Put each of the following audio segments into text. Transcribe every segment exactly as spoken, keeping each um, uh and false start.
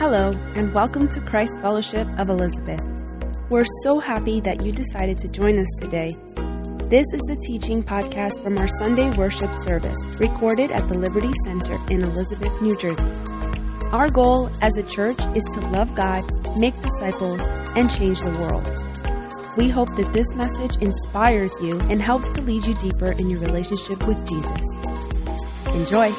Hello, and welcome to Christ Fellowship of Elizabeth. We're so happy that you decided to join us today. This is the teaching podcast from our Sunday worship service, recorded at the Liberty Center in Elizabeth, New Jersey. Our goal as a church is to love God, make disciples, and change the world. We hope that this message inspires you and helps to lead you deeper in your relationship with Jesus. Enjoy!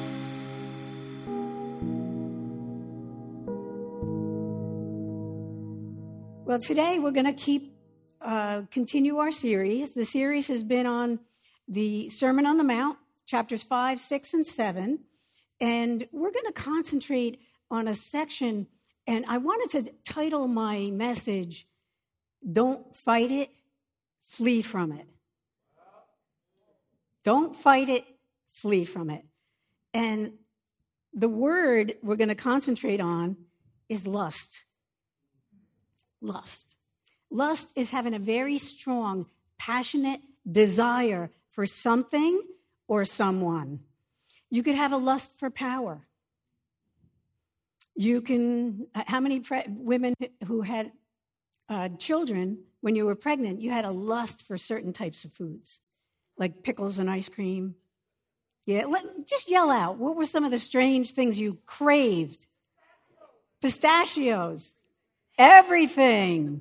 Well, today we're going to keep, uh, continue our series. The series has been on the Sermon on the Mount, chapters five, six, and seven. And we're going to concentrate on a section, and I wanted to title my message, Don't Fight It, Flee From It. Don't fight it, flee from it. And the word we're going to concentrate on is lust. Lust. Lust is having a very strong, passionate desire for something or someone. You could have a lust for power. You can, how many pre- women who had uh, children, when you were pregnant, you had a lust for certain types of foods, like pickles and ice cream? Yeah, let, just yell out. What were some of the strange things you craved? Pistachios. Everything.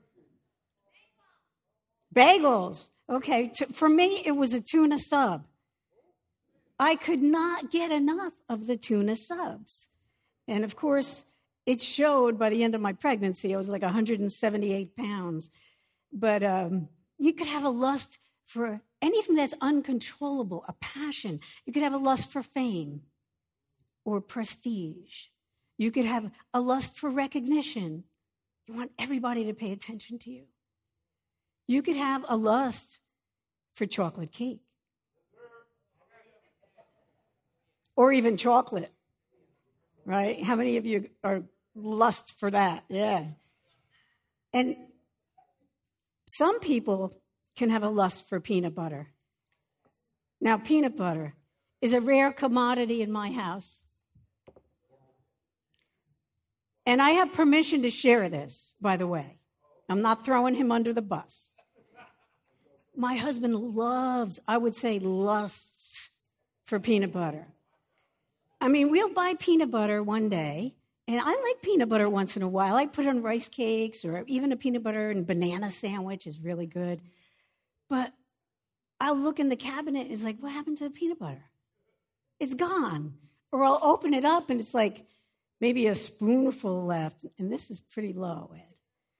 Bagels. Okay, t- for me, it was a tuna sub. I could not get enough of the tuna subs. And of course, it showed by the end of my pregnancy. I was like one hundred seventy-eight pounds. But um, you could have a lust for anything that's uncontrollable, a passion. You could have a lust for fame or prestige. You could have a lust for recognition. You want everybody to pay attention to you. You could have a lust for chocolate cake. Or even chocolate, right? How many of you are lust for that? Yeah. And some people can have a lust for peanut butter. Now, peanut butter is a rare commodity in my house. And I have permission to share this, by the way. I'm not throwing him under the bus. My husband loves, I would say, lusts for peanut butter. I mean, we'll buy peanut butter one day, and I like peanut butter once in a while. I put it on rice cakes, or even a peanut butter and banana sandwich is really good. But I'll look in the cabinet, and it's like, what happened to the peanut butter? It's gone. Or I'll open it up, and it's like, maybe a spoonful left, and this is pretty low, Ed.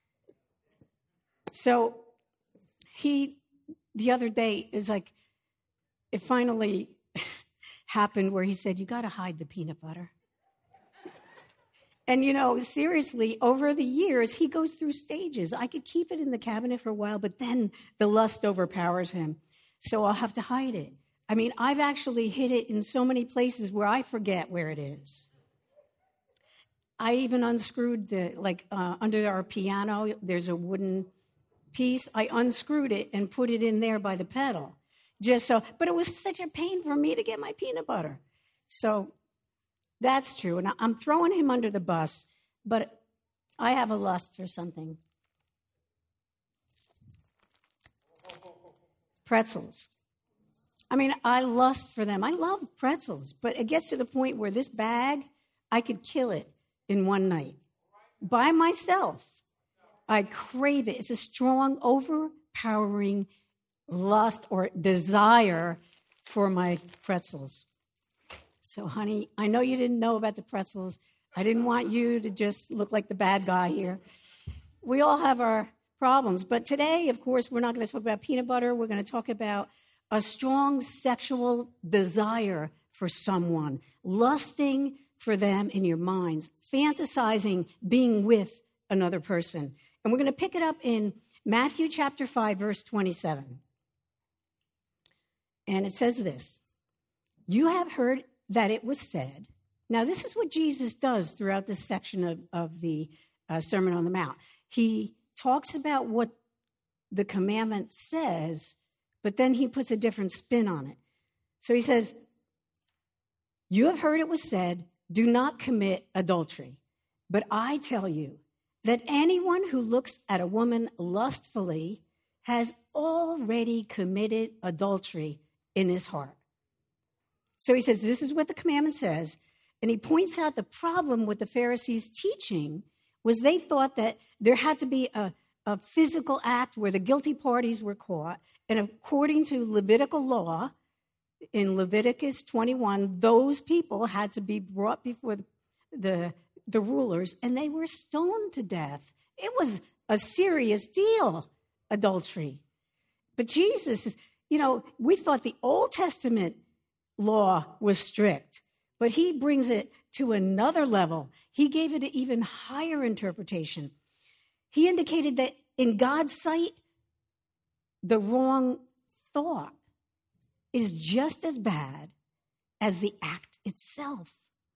So he, the other day, is like, it finally happened where he said, you got to hide the peanut butter. And, you know, seriously, over the years, he goes through stages. I could keep it in the cabinet for a while, but then the lust overpowers him. So I'll have to hide it. I mean, I've actually hid it in so many places where I forget where it is. I even unscrewed the, like, uh, under our piano, there's a wooden piece. I unscrewed it and put it in there by the pedal. Just so, but it was such a pain for me to get my peanut butter. So that's true. And I'm throwing him under the bus, but I have a lust for something. Pretzels. I mean, I lust for them. I love pretzels, but it gets to the point where this bag, I could kill it in one night. By myself. I crave it. It's a strong, overpowering lust or desire for my pretzels. So, honey, I know you didn't know about the pretzels. I didn't want you to just look like the bad guy here. We all have our problems. But today, of course, we're not going to talk about peanut butter. We're going to talk about a strong sexual desire for someone, lusting for them in your minds, fantasizing being with another person. And we're going to pick it up in Matthew chapter five, verse twenty-seven. And it says this, you have heard that it was said. Now, this is what Jesus does throughout this section of, of the uh, Sermon on the Mount. He talks about what the commandment says, but then he puts a different spin on it. So he says, you have heard it was said, do not commit adultery. But I tell you that anyone who looks at a woman lustfully has already committed adultery in his heart. So he says, this is what the commandment says. And he points out the problem with the Pharisees' teaching was they thought that there had to be a, a physical act where the guilty parties were caught. And according to Levitical law, in Leviticus twenty-one, those people had to be brought before the, the, the rulers, and they were stoned to death. It was a serious deal, adultery. But Jesus is, you know, we thought the Old Testament law was strict, but he brings it to another level. He gave it an even higher interpretation. He indicated that in God's sight, the wrong thought is just as bad as the act itself.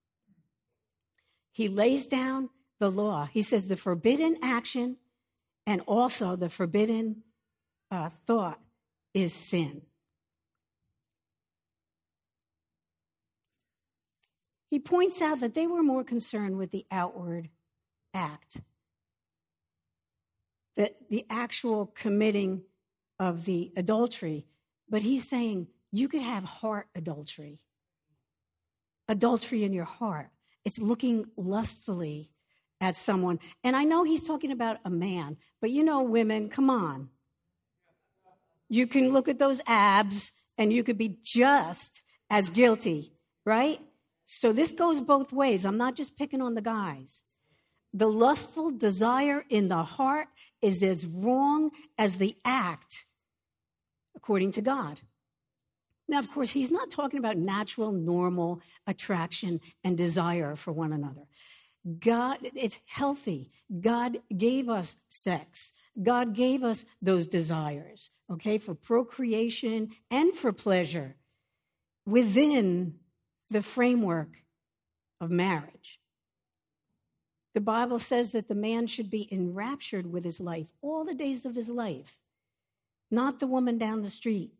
He lays down the law. He says the forbidden action and also the forbidden uh, thought is sin. He points out that they were more concerned with the outward act, the, the actual committing of the adultery. But he's saying you could have heart adultery, adultery in your heart. It's looking lustfully at someone. And I know he's talking about a man, but you know, women, come on. You can look at those abs and you could be just as guilty, right? So this goes both ways. I'm not just picking on the guys. The lustful desire in the heart is as wrong as the act, according to God. Now, of course, he's not talking about natural, normal attraction and desire for one another. God, it's healthy. God gave us sex. God gave us those desires, okay, for procreation and for pleasure within the framework of marriage. The Bible says that the man should be enraptured with his life all the days of his life, not the woman down the street.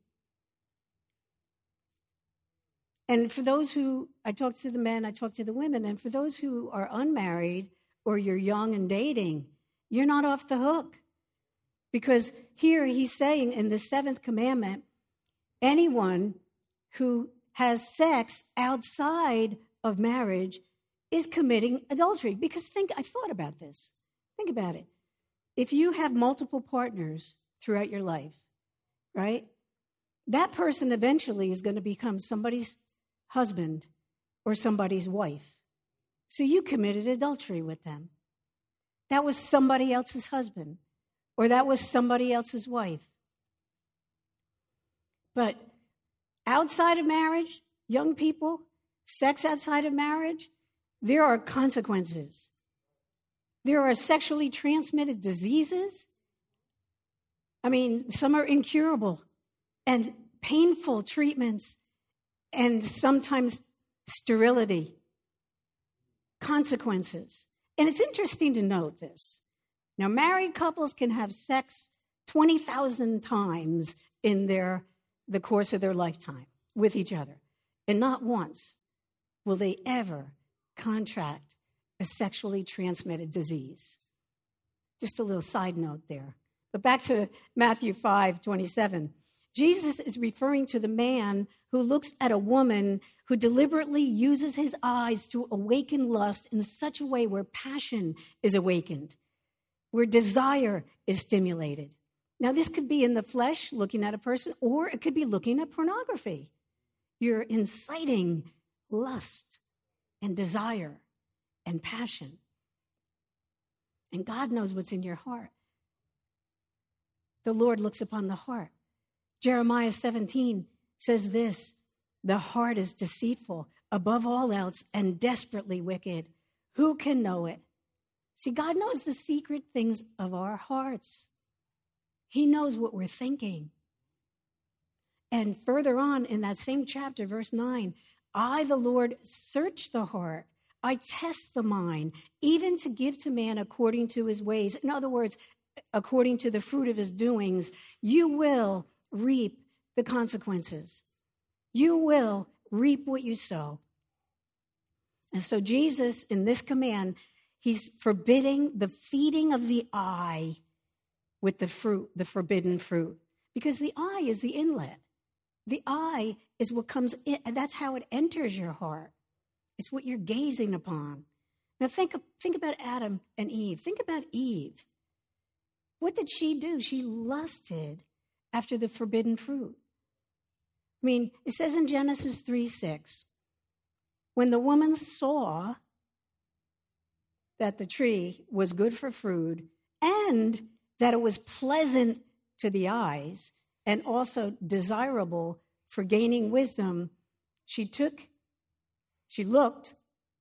And for those who, I talk to the men, I talk to the women, and for those who are unmarried or you're young and dating, you're not off the hook. Because here he's saying in the seventh commandment, anyone who has sex outside of marriage is committing adultery. Because think, I thought about this. Think about it. If you have multiple partners throughout your life, right, that person eventually is going to become somebody's husband or somebody's wife. So you committed adultery with them. That was somebody else's husband, or that was somebody else's wife. But outside of marriage, young people, sex outside of marriage, there are consequences. There are sexually transmitted diseases. I mean, some are incurable and painful treatments and sometimes sterility. Consequences. And it's interesting to note this. Now, married couples can have sex twenty thousand times in their the course of their lifetime with each other. And not once will they ever contract a sexually transmitted disease. Just a little side note there. But back to Matthew five twenty-seven. Jesus is referring to the man who looks at a woman who deliberately uses his eyes to awaken lust in such a way where passion is awakened, where desire is stimulated. Now, this could be in the flesh, looking at a person, or it could be looking at pornography. You're inciting lust and desire and passion. And God knows what's in your heart. The Lord looks upon the heart. Jeremiah seventeen says this, the heart is deceitful above all else and desperately wicked. Who can know it? See, God knows the secret things of our hearts. He knows what we're thinking. And further on in that same chapter, verse nine, I, the Lord, search the heart. I test the mind, even to give to man according to his ways. In other words, according to the fruit of his doings, you will reap the consequences. You will reap what you sow. And so Jesus, in this command, he's forbidding the feeding of the eye with the fruit, the forbidden fruit, because the eye is the inlet. The eye is what comes in, and that's how it enters your heart. It's what you're gazing upon. Now think, think about Adam and Eve. Think about Eve. What did she do? She lusted after the forbidden fruit. I mean, it says in Genesis three six, when the woman saw that the tree was good for food and that it was pleasant to the eyes and also desirable for gaining wisdom, she took, she looked,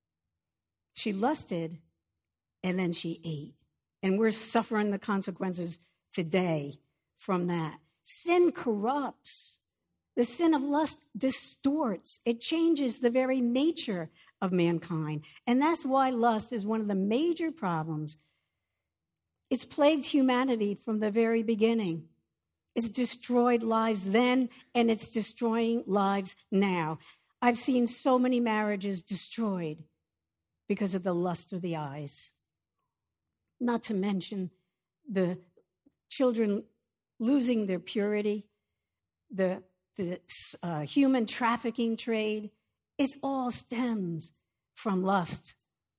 she lusted, and then she ate. And we're suffering the consequences today from that. Sin corrupts. The sin of lust distorts. It changes the very nature of mankind. And that's why lust is one of the major problems. It's plagued humanity from the very beginning. It's destroyed lives then, and it's destroying lives now. I've seen so many marriages destroyed because of the lust of the eyes. Not to mention the children losing their purity, the the uh, human trafficking trade. It all stems from lust.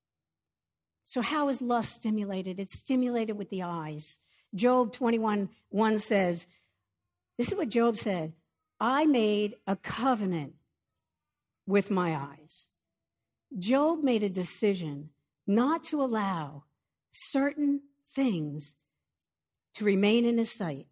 So how is lust stimulated? It's stimulated with the eyes. Job twenty-one one says, this is what Job said, I made a covenant with my eyes. Job made a decision not to allow certain things to remain in his sight.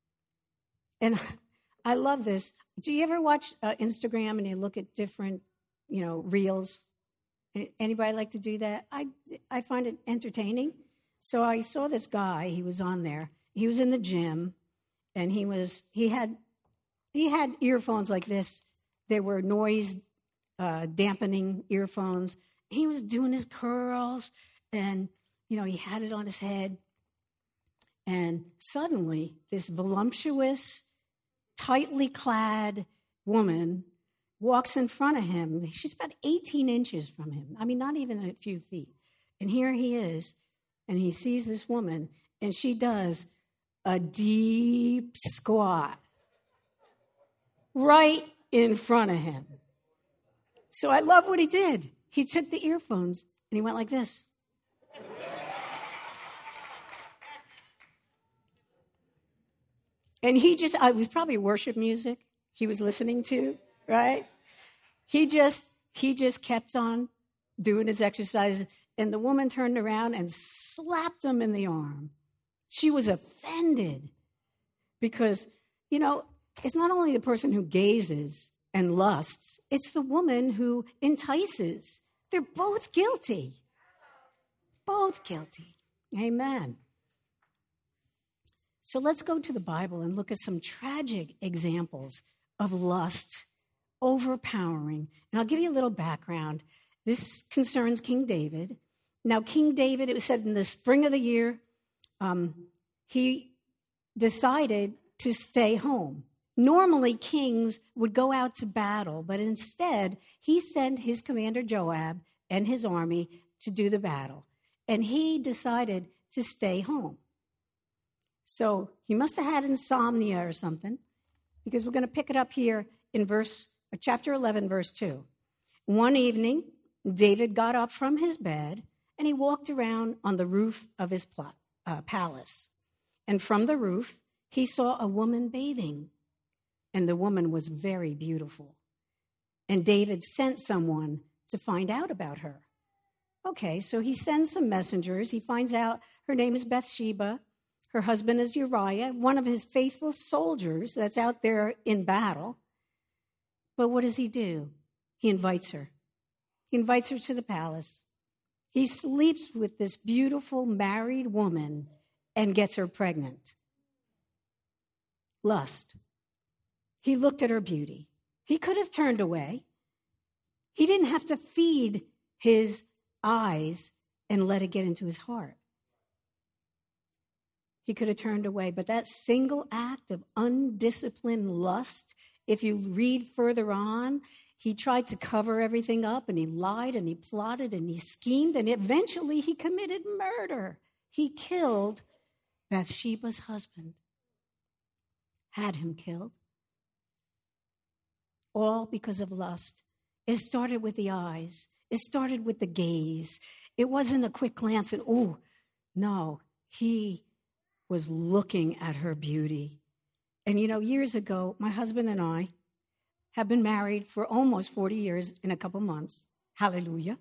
And I love this. Do you ever watch uh, Instagram and you look at different, you know, reels? Anybody like to do that? I I find it entertaining. So I saw this guy. He was on there. He was in the gym, and he was he had he had earphones like this. They were noise uh, dampening earphones. He was doing his curls, and you know he had it on his head. And suddenly, this voluptuous, tightly clad woman walks in front of him. She's about eighteen inches from him. I mean, not even a few feet. And here he is, and he sees this woman, and she does a deep squat right in front of him. So I love what he did. He took the earphones, and he went like this. And he just, it was probably worship music he was listening to, right? He just, he just kept on doing his exercises. And the woman turned around and slapped him in the arm. She was offended because, you know, it's not only the person who gazes and lusts, it's the woman who entices. They're both guilty. Both guilty. Amen. So let's go to the Bible and look at some tragic examples of lust overpowering. And I'll give you a little background. This concerns King David. Now, King David, it was said in the spring of the year, um, he decided to stay home. Normally, kings would go out to battle, but instead, he sent his commander Joab and his army to do the battle. And he decided to stay home. So he must have had insomnia or something, because we're going to pick it up here in verse chapter eleven, verse two. One evening, David got up from his bed, and he walked around on the roof of his pl- uh, palace. And from the roof, he saw a woman bathing, and the woman was very beautiful. And David sent someone to find out about her. Okay, so he sends some messengers. He finds out her name is Bathsheba. Her husband is Uriah, one of his faithful soldiers that's out there in battle. But what does he do? He invites her. He invites her to the palace. He sleeps with this beautiful married woman and gets her pregnant. Lust. He looked at her beauty. He could have turned away. He didn't have to feed his eyes and let it get into his heart. He could have turned away. But that single act of undisciplined lust, if you read further on, he tried to cover everything up, and he lied, and he plotted, and he schemed, and eventually he committed murder. He killed Bathsheba's husband, had him killed, all because of lust. It started with the eyes. It started with the gaze. It wasn't a quick glance and, oh, no, he was looking at her beauty. And, you know, years ago, my husband and I have been married for almost forty years in a couple months. Hallelujah.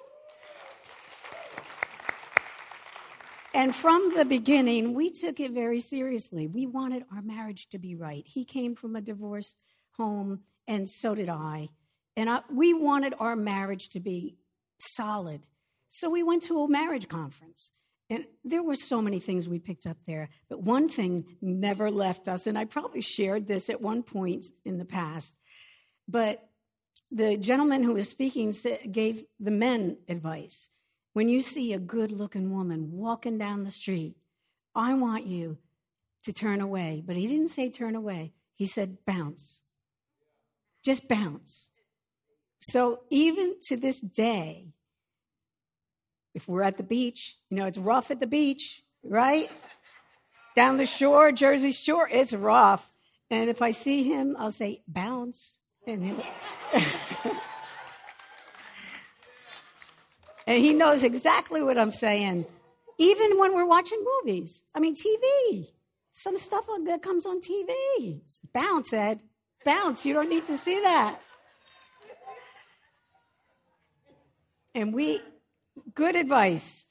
And from the beginning, we took it very seriously. We wanted our marriage to be right. He came from a divorced home, and so did I. And I, we wanted our marriage to be solid. So we went to a marriage conference. And there were so many things we picked up there. But one thing never left us, and I probably shared this at one point in the past. But the gentleman who was speaking gave the men advice. When you see a good-looking woman walking down the street, I want you to turn away. But he didn't say turn away. He said bounce. Just bounce. So even to this day, if we're at the beach, you know, it's rough at the beach, right? Down the shore, Jersey Shore, it's rough. And if I see him, I'll say bounce. And, he, and he knows exactly what I'm saying. Even when we're watching movies. I mean, T V. Some stuff that comes on T V. Bounce, Ed. Bounce. You don't need to see that. And we, good advice.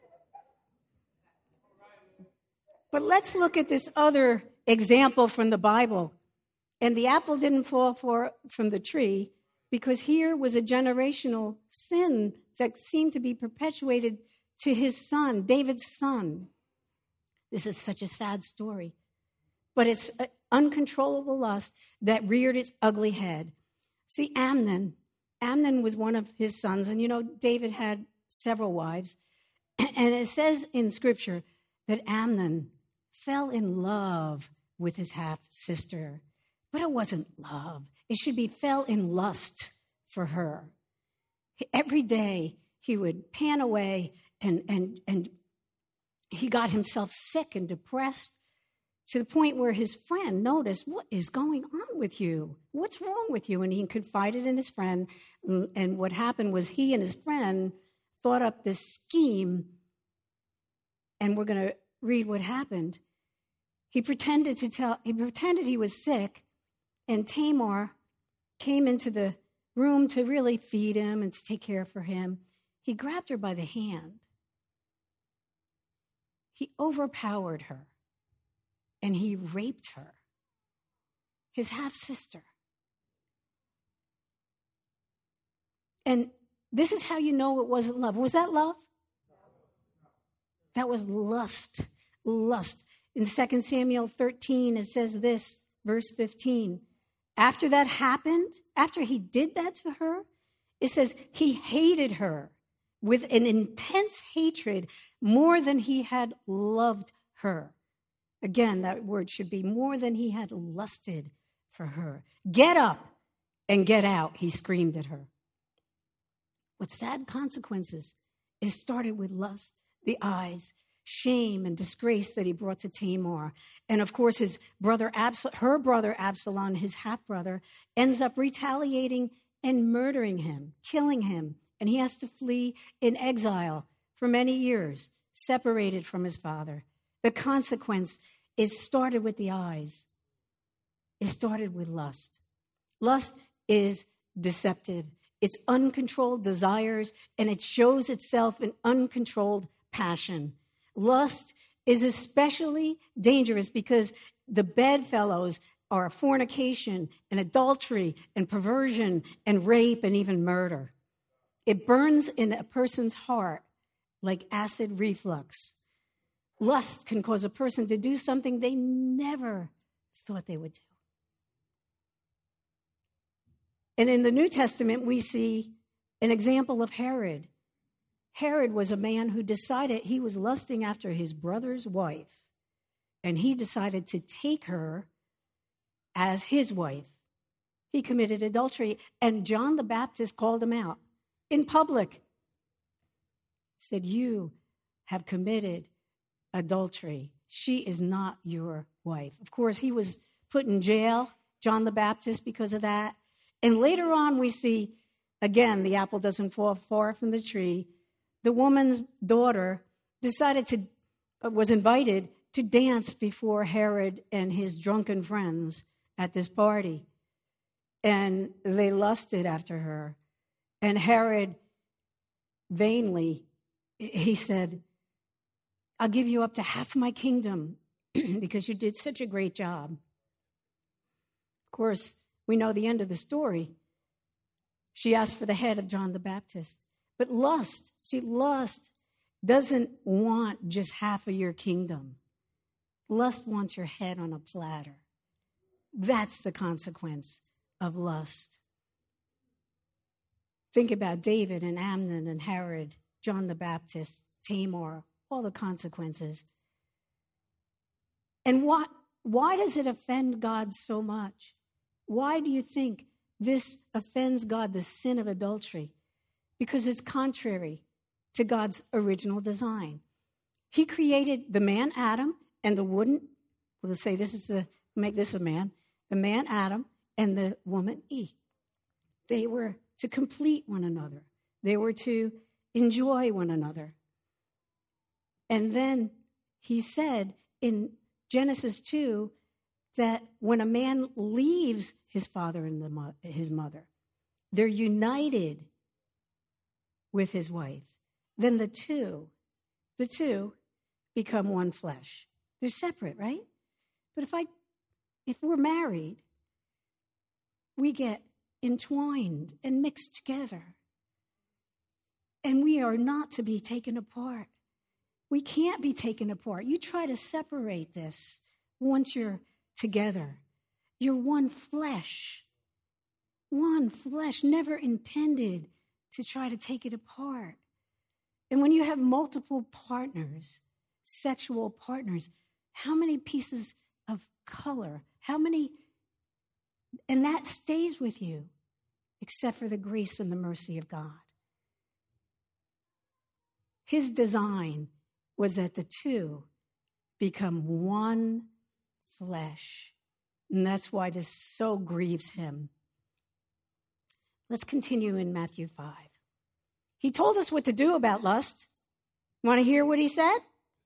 But let's look at this other example from the Bible. And the apple didn't fall for, from the tree because here was a generational sin that seemed to be perpetuated to his son, David's son. This is such a sad story. But it's an uncontrollable lust that reared its ugly head. See, Amnon, Amnon was one of his sons. And, you know, David had several wives. And it says in Scripture that Amnon fell in love with his half-sister. But it wasn't love. It should be fell in lust for her. Every day he would pan away and, and, and he got himself sick and depressed to the point where his friend noticed, what is going on with you? What's wrong with you? And he confided in his friend. And what happened was he and his friend thought up this scheme. And we're going to read what happened. He pretended to tell, he pretended he was sick. And Tamar came into the room to really feed him and to take care for him. He grabbed her by the hand. He overpowered her. And he raped her, his half-sister. And this is how you know it wasn't love. Was that love? That was lust. Lust. In Second Samuel thirteen, it says this, verse fifteen. After that happened, after he did that to her, it says he hated her with an intense hatred more than he had loved her. Again, that word should be more than he had lusted for her. Get up and get out, he screamed at her. With sad consequences, it started with lust, the eyes, shame and disgrace that he brought to Tamar. And of course, his brother, Absal- her brother Absalom, his half-brother, ends up retaliating and murdering him, killing him. And he has to flee in exile for many years, separated from his father. The consequence is started with the eyes. It started with lust. Lust is deceptive. It's uncontrolled desires, and it shows itself in uncontrolled passion. Lust is especially dangerous because the bedfellows are fornication and adultery and perversion and rape and even murder. It burns in a person's heart like acid reflux. Lust can cause a person to do something they never thought they would do. And in the New Testament, we see an example of Herod. Herod was a man who decided he was lusting after his brother's wife, and he decided to take her as his wife. He committed adultery, and John the Baptist called him out in public. He said, you have committed adultery. She is not your wife. Of course, he was put in jail, John the Baptist, because of that. And later on, we see, again, the apple doesn't fall far from the tree. The woman's daughter decided to, was invited to dance before Herod and his drunken friends at this party. And they lusted after her. And Herod vainly, he said, I'll give you up to half my kingdom because you did such a great job. Of course, we know the end of the story. She asked for the head of John the Baptist. But lust, see, lust doesn't want just half of your kingdom. Lust wants your head on a platter. That's the consequence of lust. Think about David and Amnon and Herod, John the Baptist, Tamar, all the consequences. And what, why does it offend God so much? Why do you think this offends God, the sin of adultery? Because it's contrary to God's original design. He created the man Adam and the woman, we'll say this is the, make this a man, the man Adam and the woman Eve. They were to complete one another. They were to enjoy one another. And then he said in Genesis two that when a man leaves his father and the mo- his mother, they're united with his wife. Then the two, the two become one flesh. They're separate, right? But if I, if we're married, we get entwined and mixed together. And we are not to be taken apart. We can't be taken apart. You try to separate this once you're together. You're one flesh. One flesh, never intended to try to take it apart. And when you have multiple partners, sexual partners, how many pieces of color, how many, and that stays with you, except for the grace and the mercy of God. His design was that the two become one flesh. And that's why this so grieves him. Let's continue in Matthew five. He told us what to do about lust. Want to hear what he said?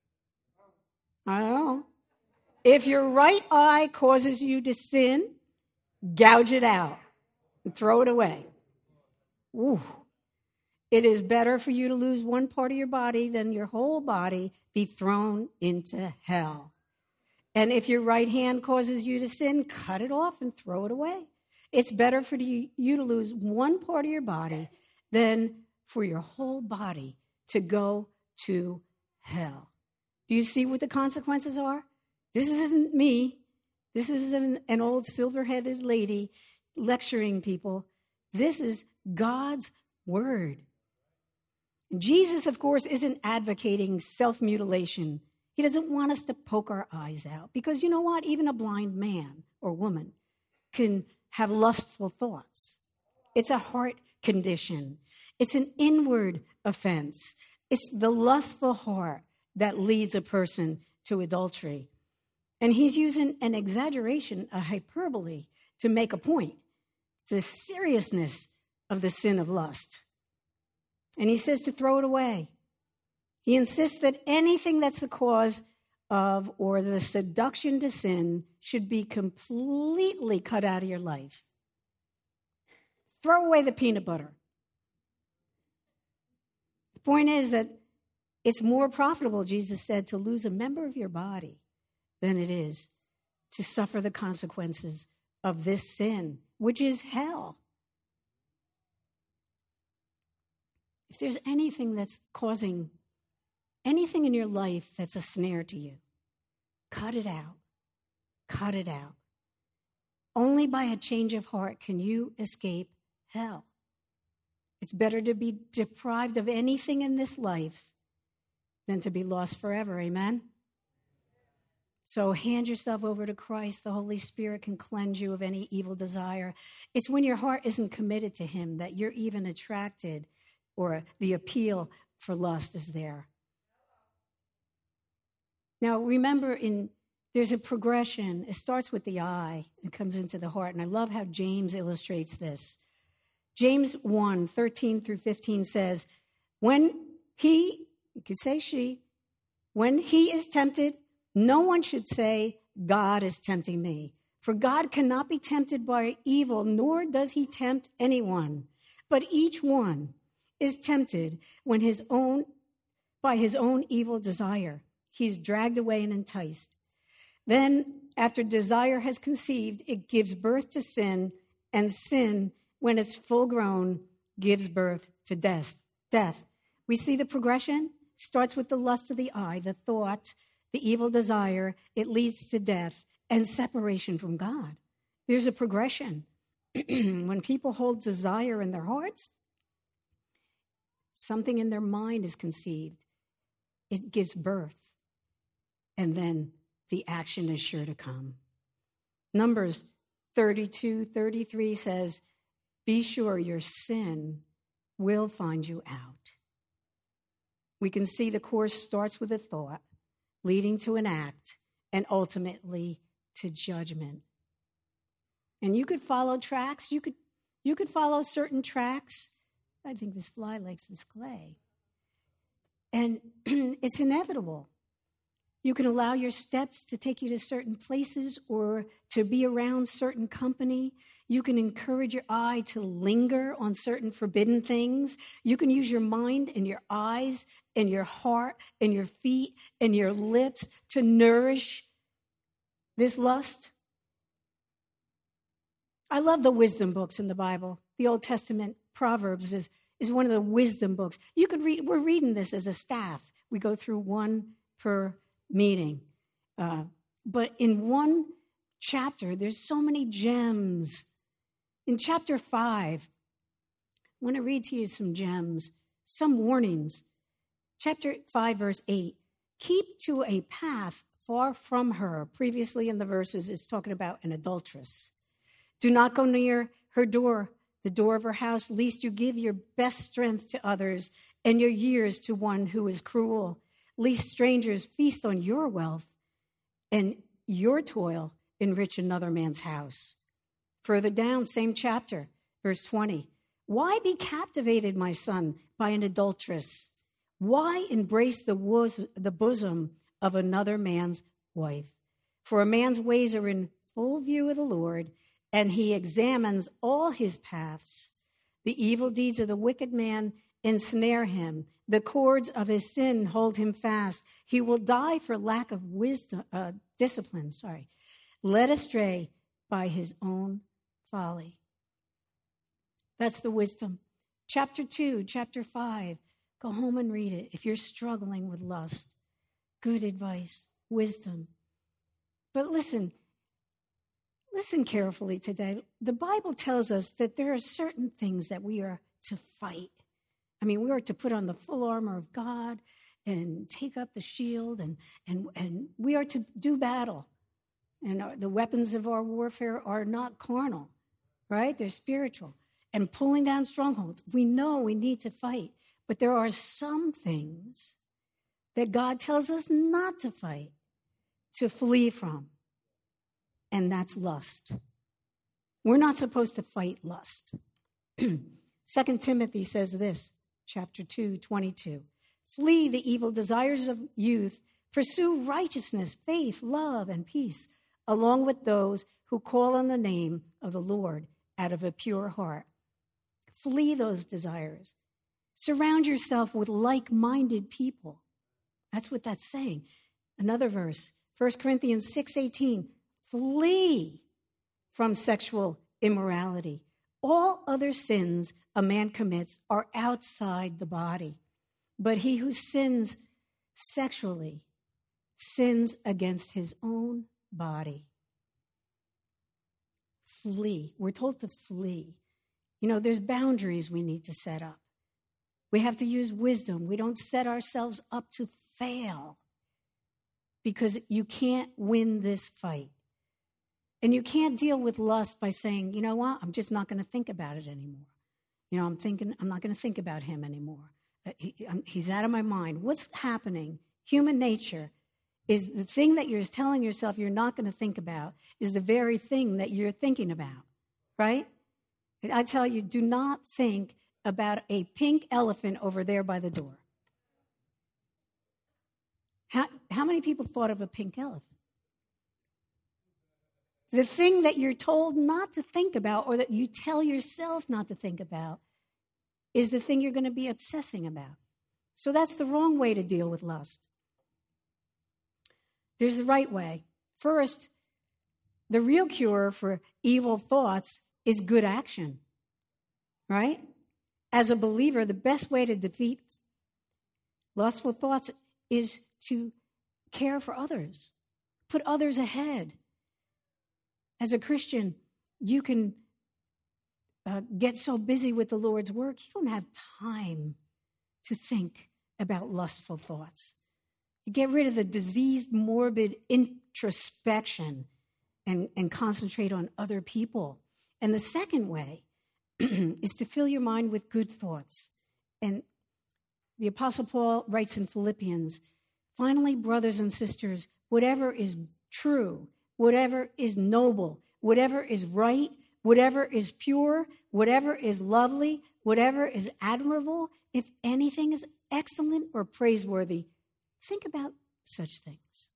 I don't know. If your right eye causes you to sin, gouge it out and throw it away. Ooh. It is better for you to lose one part of your body than your whole body be thrown into hell. And if your right hand causes you to sin, cut it off and throw it away. It's better for you to lose one part of your body than for your whole body to go to hell. Do you see what the consequences are? This isn't me. This isn't an old silver-headed lady lecturing people. This is God's word. Jesus, of course, isn't advocating self-mutilation. He doesn't want us to poke our eyes out because you know what? Even a blind man or woman can have lustful thoughts. It's a heart condition. It's an inward offense. It's the lustful heart that leads a person to adultery. And he's using an exaggeration, a hyperbole, to make a point. The seriousness of the sin of lust. And he says to throw it away. He insists that anything that's the cause of or the seduction to sin should be completely cut out of your life. Throw away the peanut butter. The point is that it's more profitable, Jesus said, to lose a member of your body than it is to suffer the consequences of this sin, which is hell. If there's anything that's causing anything in your life that's a snare to you, cut it out. Cut it out. Only by a change of heart can you escape hell. It's better to be deprived of anything in this life than to be lost forever. Amen? So hand yourself over to Christ. The Holy Spirit can cleanse you of any evil desire. It's when your heart isn't committed to him that you're even attracted, or the appeal for lust is there. Now, remember, in there's a progression. It starts with the eye and comes into the heart. And I love how James illustrates this. James one, thirteen through fifteen says, when he, you could say she, when he is tempted, no one should say, God is tempting me. For God cannot be tempted by evil, nor does he tempt anyone. But each one is tempted when his own, by his own evil desire. He's dragged away and enticed. Then, after desire has conceived, it gives birth to sin, and sin, when it's full grown, gives birth to death. Death. We see the progression. Starts with the lust of the eye, the thought, the evil desire. It leads to death and separation from God. There's a progression. When people hold desire in their hearts, something in their mind is conceived. It gives birth. And then the action is sure to come. Numbers thirty-two, thirty-three says, be sure your sin will find you out. We can see the course starts with a thought, leading to an act, and ultimately to judgment. And you could follow tracks. You could, you could follow certain tracks. I think this fly likes this clay. And it's inevitable. You can allow your steps to take you to certain places or to be around certain company. You can encourage your eye to linger on certain forbidden things. You can use your mind and your eyes and your heart and your feet and your lips to nourish this lust. I love the wisdom books in the Bible. The Old Testament, Proverbs, is, is one of the wisdom books. You could read, we're reading this as a staff. We go through one per meeting. Uh, but in one chapter, there's so many gems. In chapter five, I want to read to you some gems, some warnings. Chapter five, verse eight, keep to a path far from her. Previously in the verses, it's talking about an adulteress. Do not go near her door, the door of her house, lest you give your best strength to others and your years to one who is cruel. Lest strangers feast on your wealth and your toil enrich another man's house. Further down, same chapter, verse twenty. Why be captivated, my son, by an adulteress? Why embrace the, wos- the bosom of another man's wife? For a man's ways are in full view of the Lord, and he examines all his paths. The evil deeds of the wicked man ensnare him. The cords of his sin hold him fast. He will die for lack of wisdom, uh, discipline, sorry, led astray by his own folly. That's the wisdom. Chapter two, chapter five, go home and read it if you're struggling with lust. Good advice, wisdom. But listen, listen carefully today. The Bible tells us that there are certain things that we are to fight. I mean, we are to put on the full armor of God and take up the shield, and and and we are to do battle. And our, the weapons of our warfare are not carnal, right? They're spiritual. And pulling down strongholds. We know we need to fight, but there are some things that God tells us not to fight, to flee from. And that's lust. We're not supposed to fight lust. Second Timothy says this, chapter two, twenty-two. Flee the evil desires of youth. Pursue righteousness, faith, love, and peace, along with those who call on the name of the Lord out of a pure heart. Flee those desires. Surround yourself with like-minded people. That's what that's saying. Another verse, First Corinthians six eighteen. Flee from sexual immorality. All other sins a man commits are outside the body, but he who sins sexually sins against his own body. Flee. We're told to flee. You know, there's boundaries we need to set up. We have to use wisdom. We don't set ourselves up to fail because you can't win this fight. And you can't deal with lust by saying, you know what, I'm just not going to think about it anymore. You know, I'm thinking, I'm not going to think about him anymore. Uh, he, I'm, he's out of my mind. What's happening? Human nature is the thing that you're telling yourself you're not going to think about is the very thing that you're thinking about, right? I tell you, do not think about a pink elephant over there by the door. How, how many people thought of a pink elephant? The thing that you're told not to think about or that you tell yourself not to think about is the thing you're going to be obsessing about. So that's the wrong way to deal with lust. There's the right way. First, the real cure for evil thoughts is good action, right? As a believer, the best way to defeat lustful thoughts is to care for others, put others ahead. As a Christian, you can uh, get so busy with the Lord's work, you don't have time to think about lustful thoughts. You get rid of the diseased, morbid introspection and, and concentrate on other people. And the second way is to fill your mind with good thoughts. And the Apostle Paul writes in Philippians, finally, brothers and sisters, whatever is true, whatever is noble, whatever is right, whatever is pure, whatever is lovely, whatever is admirable, if anything is excellent or praiseworthy, think about such things.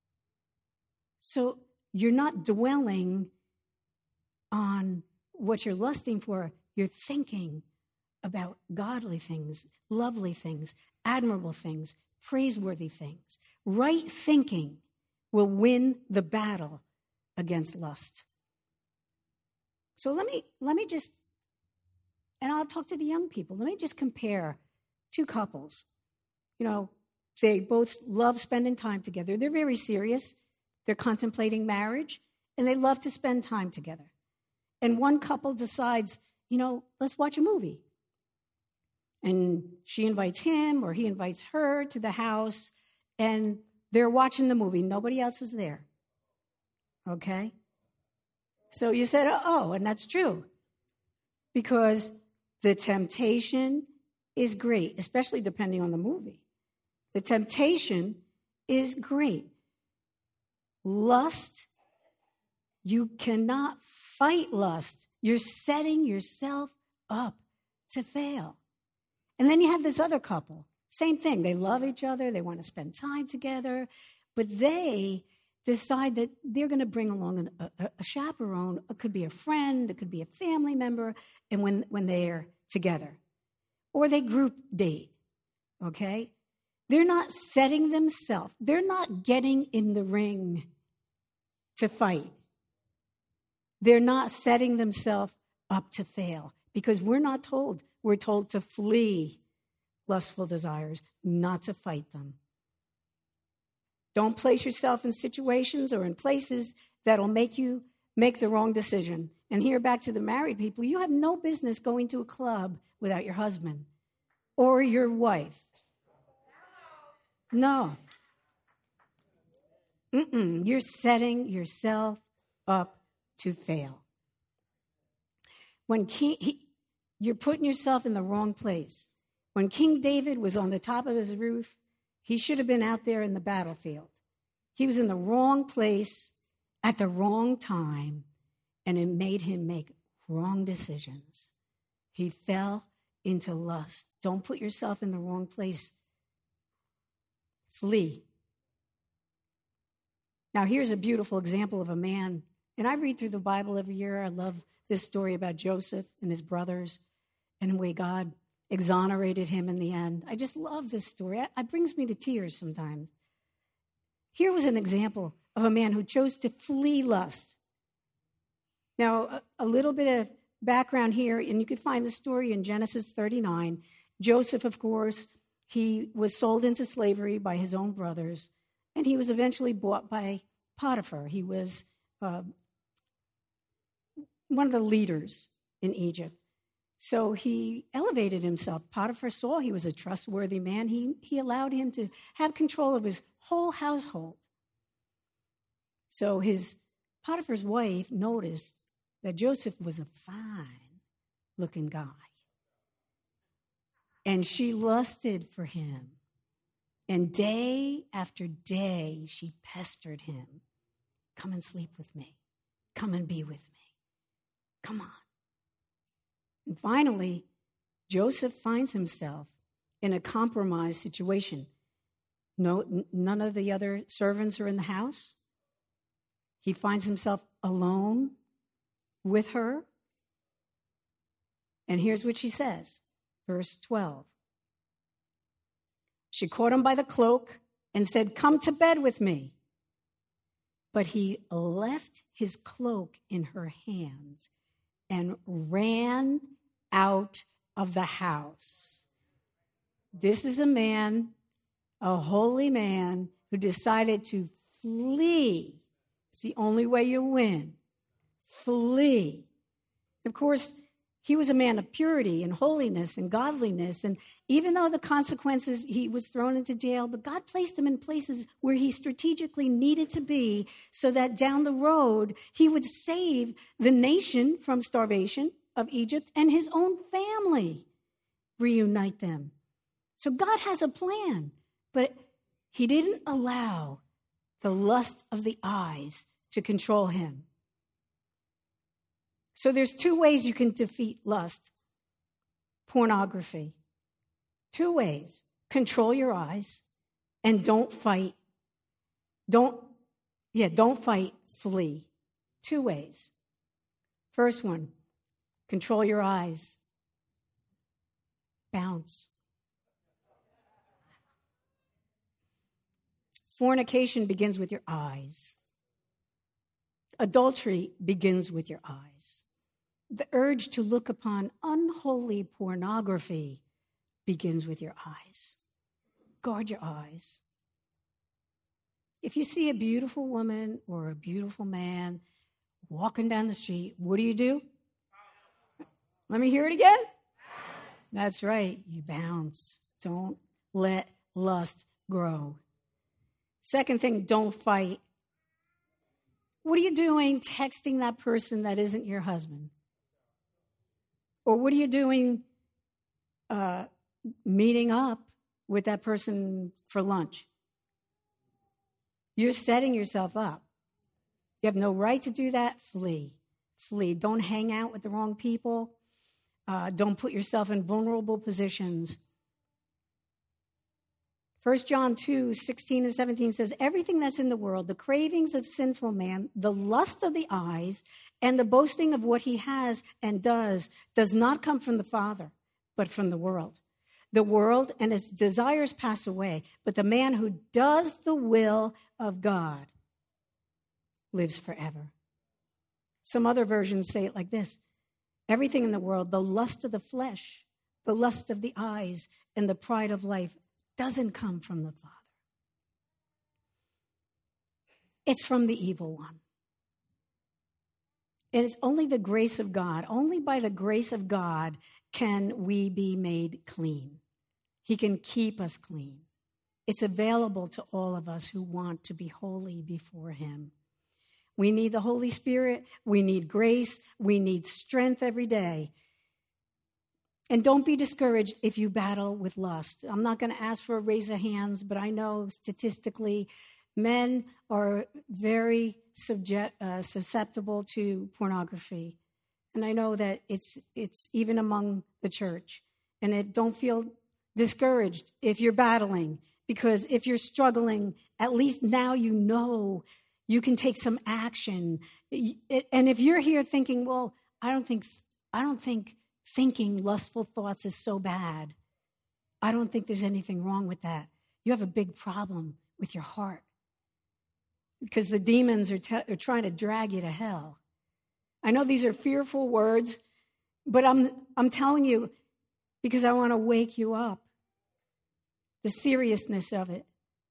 So you're not dwelling on what you're lusting for. You're thinking about godly things, lovely things, admirable things, praiseworthy things. Right thinking will win the battle against lust. So let me let me just, and I'll talk to the young people, let me just compare two couples. You know, they both love spending time together. They're very serious. They're contemplating marriage, and they love to spend time together. And one couple decides, you know, let's watch a movie. And she invites him or he invites her to the house, and they're watching the movie. Nobody else is there. Okay? So you said, oh, and that's true. Because the temptation is great, especially depending on the movie. The temptation is great. Lust, you cannot fight lust. You're setting yourself up to fail. And then you have this other couple. Same thing. They love each other. They want to spend time together. But they decide that they're going to bring along an, a, a chaperone. It could be a friend. It could be a family member. And when, when they're together. Or they group date. Okay? They're not setting themselves. They're not getting in the ring to fight. They're not setting themselves up to fail. Because we're not told. We're told to flee lustful desires, not to fight them. Don't place yourself in situations or in places that'll make you make the wrong decision. And here, back to the married people, you have no business going to a club without your husband or your wife. No. Mm-mm. You're setting yourself up to fail. When King, he, you're putting yourself in the wrong place. When King David was on the top of his roof, he should have been out there in the battlefield. He was in the wrong place at the wrong time, and it made him make wrong decisions. He fell into lust. Don't put yourself in the wrong place. Flee. Now, here's a beautiful example of a man, and I read through the Bible every year. I love this story about Joseph and his brothers and the way God exonerated him in the end. I just love this story. It brings me to tears sometimes. Here was an example of a man who chose to flee lust. Now, a, a little bit of background here, and you can find the story in Genesis thirty-nine. Joseph, of course, he was sold into slavery by his own brothers, and he was eventually bought by Potiphar. He was uh, one of the leaders in Egypt. So he elevated himself. Potiphar saw he was a trustworthy man. He, he allowed him to have control of his whole household. So his Potiphar's wife noticed that Joseph was a fine-looking guy. And she lusted for him. And day after day, she pestered him. Come and sleep with me. Come and be with me. Come on. And finally, Joseph finds himself in a compromised situation. No, n- none of the other servants are in the house. He finds himself alone with her. And here's what she says, verse twelve. She caught him by the cloak and said, "Come to bed with me." But he left his cloak in her hand and ran out of the house. This is a man, a holy man, who decided to flee. It's the only way you win. Flee. Of course, he was a man of purity and holiness and godliness. And even though the consequences, he was thrown into jail, but God placed him in places where he strategically needed to be so that down the road, he would save the nation from starvation of Egypt and his own family, reunite them. So God has a plan, but he didn't allow the lust of the eyes to control him. So there's two ways you can defeat lust. Pornography. Two ways. Control your eyes and don't fight. Don't, yeah, don't fight, flee. Two ways. First one, control your eyes. Bounce. Fornication begins with your eyes. Adultery begins with your eyes. The urge to look upon unholy pornography begins with your eyes. Guard your eyes. If you see a beautiful woman or a beautiful man walking down the street, what do you do? Let me hear it again. That's right. You bounce. Don't let lust grow. Second thing, don't fight. What are you doing texting that person that isn't your husband? Or what are you doing uh, meeting up with that person for lunch? You're setting yourself up. You have no right to do that. Flee. Flee. Don't hang out with the wrong people. Uh, don't put yourself in vulnerable positions. First John two, sixteen and seventeen says, everything that's in the world, the cravings of sinful man, the lust of the eyes, and the boasting of what he has and does, does not come from the Father, but from the world. The world and its desires pass away, but the man who does the will of God lives forever. Some other versions say it like this. Everything in the world, the lust of the flesh, the lust of the eyes, and the pride of life doesn't come from the Father. It's from the evil one. And it's only the grace of God, only by the grace of God can we be made clean. He can keep us clean. It's available to all of us who want to be holy before him. We need the Holy Spirit. We need grace. We need strength every day. And don't be discouraged if you battle with lust. I'm not going to ask for a raise of hands, but I know statistically men are very subject, uh, susceptible to pornography. And I know that it's it's even among the church. And it, don't feel discouraged if you're battling, because if you're struggling, at least now you know you can take some action. And if you're here thinking, well, I don't think I don't think thinking lustful thoughts is so bad. I don't think there's anything wrong with that. You have a big problem with your heart because the demons are, te- are trying to drag you to hell. I know these are fearful words, but I'm I'm telling you because I want to wake you up. The seriousness of it.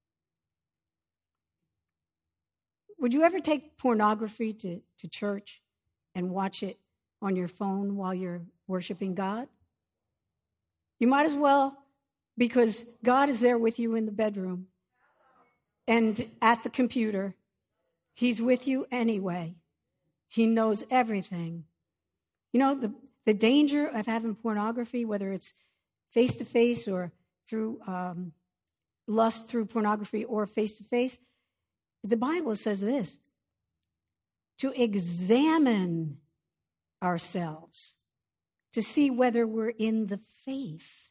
Would you ever take pornography to, to church and watch it on your phone while you're worshiping God? You might as well, because God is there with you in the bedroom and at the computer He's with you anyway. He knows everything. You know, the, the danger of having pornography, whether it's face-to-face or through um, lust through pornography or face-to-face, the Bible says this, to examine ourselves, to see whether we're in the faith.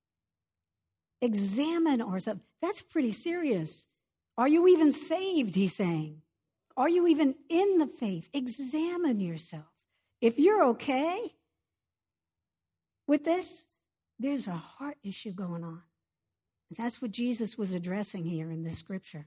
Examine ourselves. That's pretty serious. Are you even saved, he's saying? Are you even in the faith? Examine yourself. If you're okay with this, there's a heart issue going on. And that's what Jesus was addressing here in this scripture.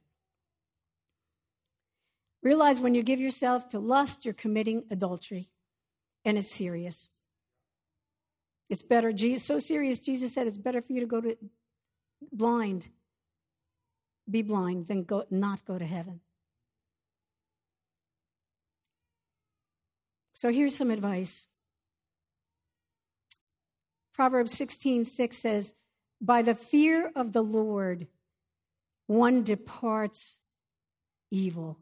Realize when you give yourself to lust, you're committing adultery, and it's serious. It's better, Jesus, so serious, Jesus said it's better for you to go to blind, be blind, than go, not go to heaven. So here's some advice. Proverbs sixteen six says, by the fear of the Lord, one departs evil.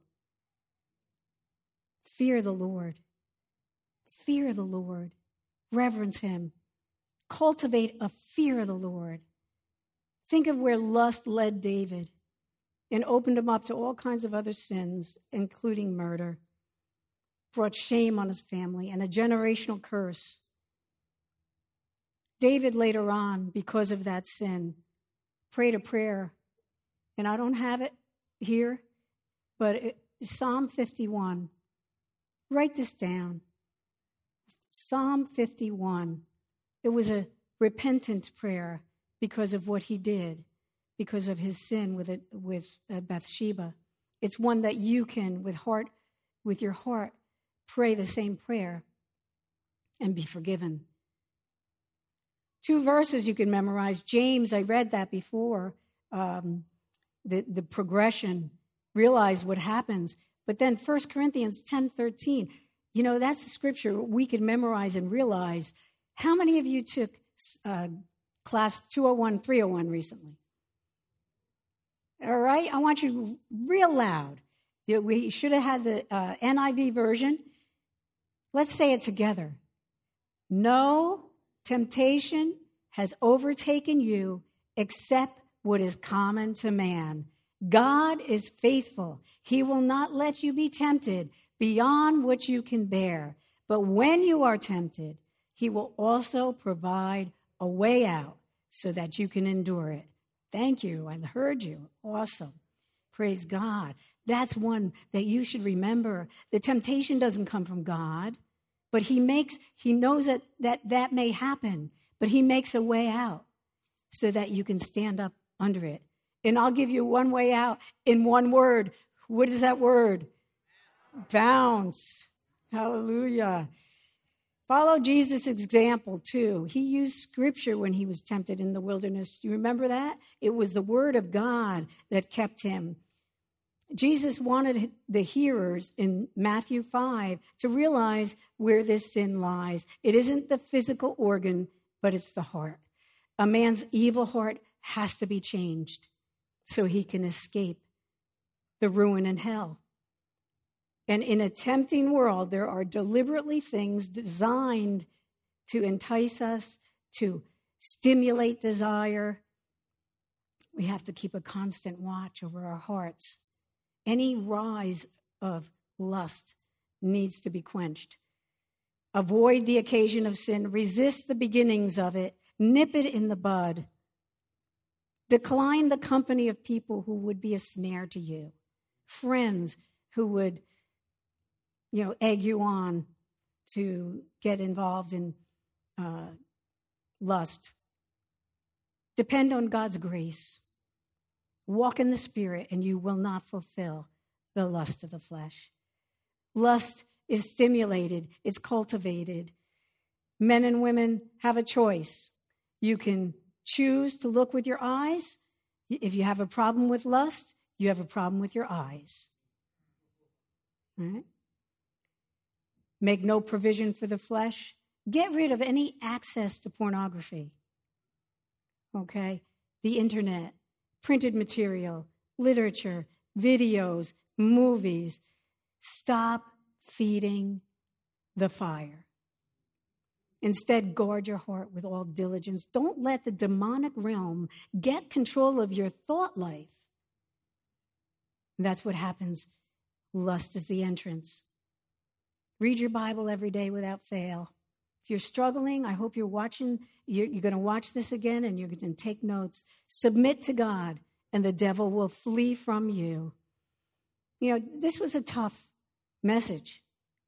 Fear the Lord. Fear the Lord. Reverence him. Cultivate a fear of the Lord. Think of where lust led David and opened him up to all kinds of other sins, including murder. Brought shame on his family and a generational curse. David later on, because of that sin, prayed a prayer. And I don't have it here, but it, Psalm fifty-one. Write this down. Psalm fifty-one. It was a repentant prayer because of what he did, because of his sin with it, with uh, Bathsheba. It's one that you can, with heart, with your heart, pray the same prayer and be forgiven. Two verses you can memorize. James, I read that before, um, the, the progression, realize what happens. But then First Corinthians ten thirteen, you know, that's the scripture we can memorize and realize. How many of you took uh, class two oh one, three oh one recently? All right, I want you real loud. We should have had the uh, N I V version. Let's say it together. No temptation has overtaken you except what is common to man. God is faithful. He will not let you be tempted beyond what you can bear. But when you are tempted, he will also provide a way out so that you can endure it. Thank you. I heard you. Awesome. Praise God. That's one that you should remember. The temptation doesn't come from God, but he makes, he knows that that, that may happen, but he makes a way out so that you can stand up under it. And I'll give you one way out in one word. What is that word? Bounce. Hallelujah. Follow Jesus' example, too. He used scripture when he was tempted in the wilderness. You remember that? It was the word of God that kept him. Jesus wanted the hearers in Matthew five to realize where this sin lies. It isn't the physical organ, but it's the heart. A man's evil heart has to be changed so he can escape the ruin in hell. And in a tempting world, there are deliberately things designed to entice us, to stimulate desire. We have to keep a constant watch over our hearts. Any rise of lust needs to be quenched. Avoid the occasion of sin. Resist the beginnings of it. Nip it in the bud. Decline the company of people who would be a snare to you. Friends who would, you know, egg you on to get involved in uh, lust. Depend on God's grace. Walk in the Spirit, and you will not fulfill the lust of the flesh. Lust is stimulated. It's cultivated. Men and women have a choice. You can choose to look with your eyes. If you have a problem with lust, you have a problem with your eyes. All right? Make no provision for the flesh. Get rid of any access to pornography. Okay? The internet, printed material, literature, videos, movies. Stop feeding the fire. Instead, guard your heart with all diligence. Don't let the demonic realm get control of your thought life. And that's what happens. Lust is the entrance. Read your Bible every day without fail. If you're struggling, I hope you're watching. You're, you're going to watch this again and you're going to take notes. Submit to God and the devil will flee from you. You know, this was a tough message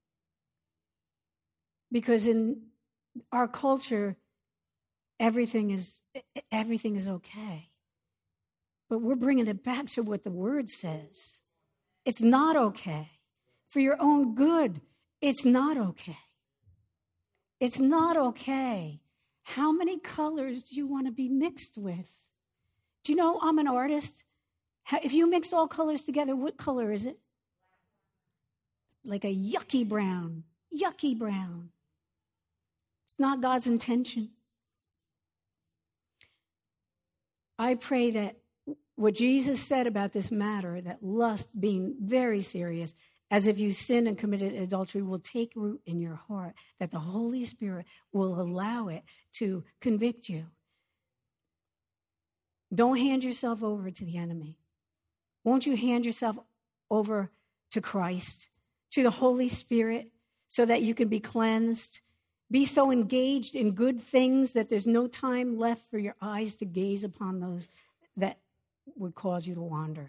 because in our culture, everything is everything is okay. But we're bringing it back to what the Word says. It's not okay. For your own good, it's not okay. It's not okay. How many colors do you want to be mixed with? Do you know I'm an artist? If you mix all colors together, what color is it? Like a yucky brown. Yucky brown. It's not God's intention. I pray that what Jesus said about this matter, that lust being very serious, as if you sin and committed adultery, will take root in your heart, that the Holy Spirit will allow it to convict you. Don't hand yourself over to the enemy. Won't you hand yourself over to Christ, to the Holy Spirit, so that you can be cleansed? Be so engaged in good things that there's no time left for your eyes to gaze upon those that would cause you to wander.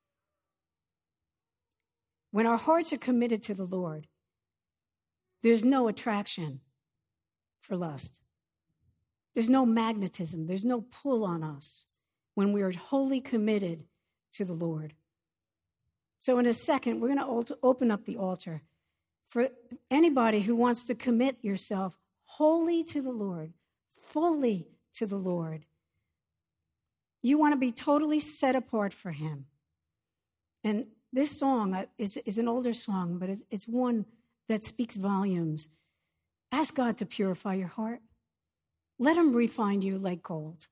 When our hearts are committed to the Lord, there's no attraction for lust. There's no magnetism. There's no pull on us when we are wholly committed to the Lord. So in a second, we're going to open up the altar for anybody who wants to commit yourself wholly to the Lord, fully to the Lord. You want to be totally set apart for Him. And this song is, is an older song, but it's one that speaks volumes. Ask God to purify your heart. Let Him refine you like gold.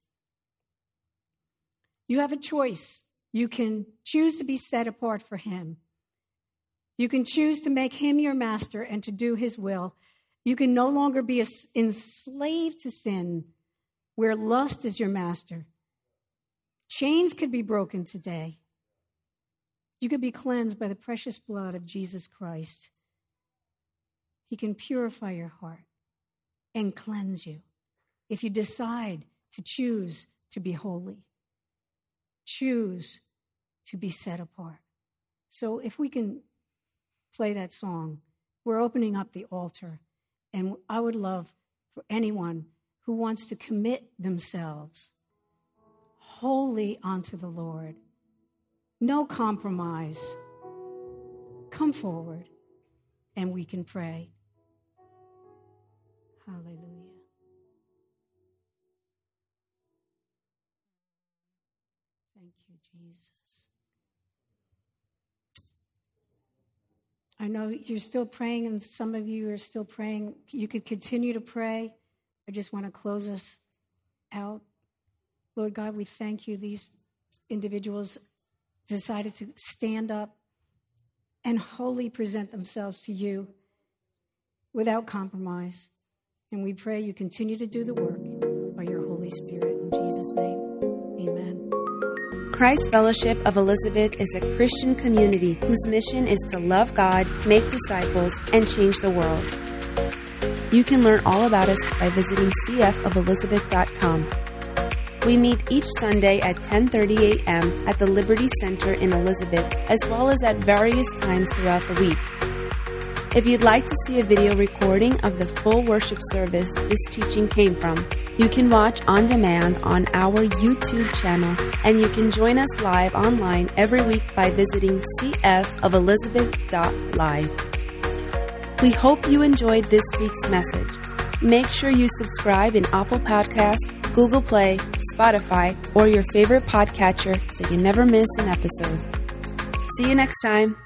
You have a choice. You can choose to be set apart for Him. You can choose to make Him your master and to do His will. You can no longer be enslaved to sin where lust is your master. Chains could be broken today. You could be cleansed by the precious blood of Jesus Christ. He can purify your heart and cleanse you if you decide to choose to be holy. Choose to be set apart. So if we can play that song, we're opening up the altar. And I would love for anyone who wants to commit themselves wholly unto the Lord. No compromise. Come forward and we can pray. Hallelujah. Thank you, Jesus. I know you're still praying, and some of you are still praying. You could continue to pray. I just want to close us out. Lord God, we thank you. These individuals decided to stand up and wholly present themselves to you without compromise. And we pray you continue to do the work by your Holy Spirit. In Jesus' name, amen. Christ Fellowship of Elizabeth is a Christian community whose mission is to love God, make disciples, and change the world. You can learn all about us by visiting c f of elizabeth dot com. We meet each Sunday at ten thirty a.m. at the Liberty Center in Elizabeth, as well as at various times throughout the week. If you'd like to see a video recording of the full worship service this teaching came from, you can watch on demand on our YouTube channel, and you can join us live online every week by visiting c f of elizabeth dot live. We hope you enjoyed this week's message. Make sure you subscribe in Apple Podcasts, Google Play, Spotify, or your favorite podcatcher so you never miss an episode. See you next time.